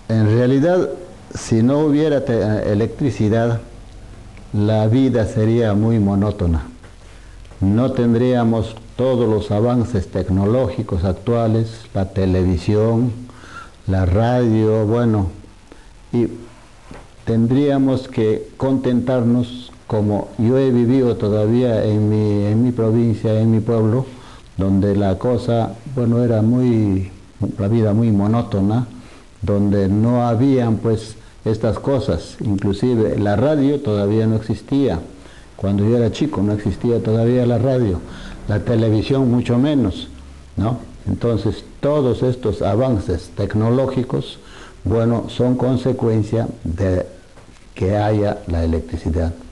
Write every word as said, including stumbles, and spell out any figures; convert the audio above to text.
En realidad, si no hubiera te- electricidad, la vida sería muy monótona. No tendríamos todos los avances tecnológicos actuales, la televisión, la radio, bueno, y tendríamos que contentarnos como yo he vivido todavía en mi, en mi provincia, en mi pueblo, donde la cosa, bueno, era muy, la vida muy monótona, donde no habían pues estas cosas, inclusive la radio todavía no existía. Cuando yo era chico no existía todavía la radio, la televisión mucho menos, ¿no? Entonces todos estos avances tecnológicos, bueno, son consecuencia de que haya la electricidad.